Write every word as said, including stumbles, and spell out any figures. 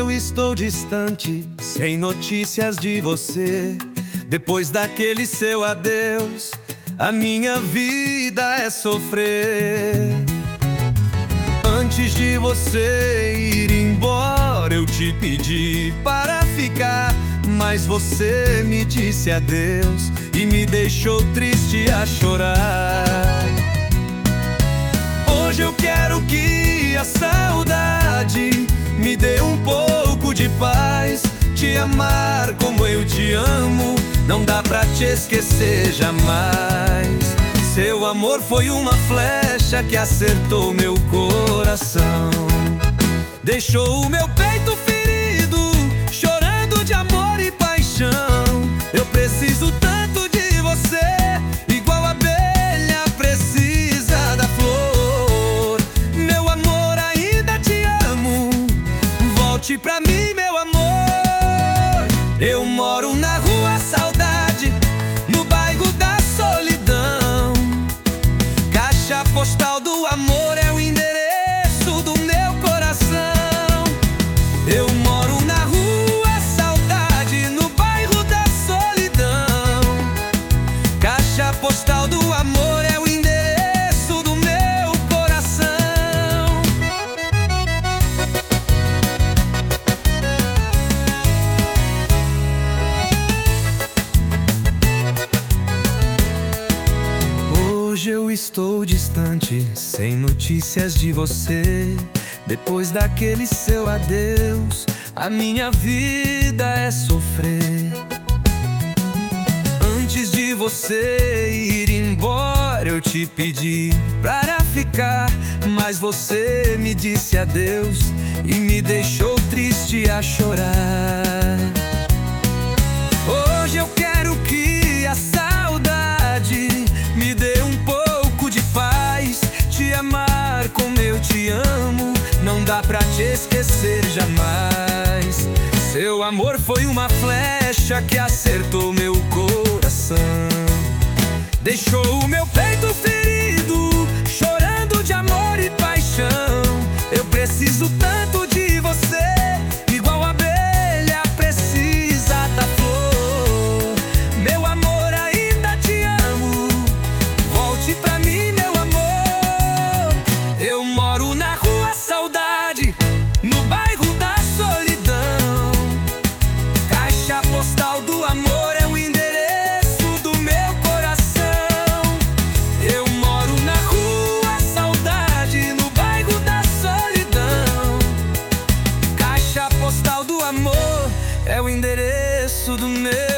eu estou distante, sem notícias de você. Depois daquele seu adeus, a minha vida é sofrer. Antes de você ir embora, eu te pedi para ficar, mas você me disse adeus e me deixou triste a chorar. Hoje eu quero que a saudade me dê um pouco de paz. Te amar como eu te amo, não dá pra te esquecer jamais. Seu amor foi uma flecha que acertou meu coração, deixou o meu peito ferido, chorando de amor e paixão. Eu preciso tanto de você, igual a abelha precisa da flor. Meu amor, ainda te amo, volte pra mim, meu amor. Eu moro na rua Saudade, no bairro da Solidão. Caixa postal do amor é o endereço do meu coração. Eu moro na rua Saudade, no bairro da Solidão. Caixa postal do amor é o endereço do meu coração. Hoje eu estou distante, sem notícias de você. Depois daquele seu adeus, a minha vida é sofrer. Antes de você ir embora, eu te pedi para ficar, mas você me disse adeus e me deixou triste a chorar. Hoje eu quero que a saudade me dê um pouco de paz. Te amar como eu te amo, não dá pra te esquecer jamais. Seu amor foi uma flecha que acertou meu coração, deixou o meu peito ferido, chorando de amor e paixão. Eu preciso tanto de você, igual a abelha precisa da flor. Meu amor, ainda te amo, volte pra mim, meu amor. Eu moro na rua Saudade, no bairro da Solidão. Caixa postal do amor é o endereço do meu coração. Eu moro na rua Saudade, no bairro da Solidão. Caixa postal do amor é o endereço do meu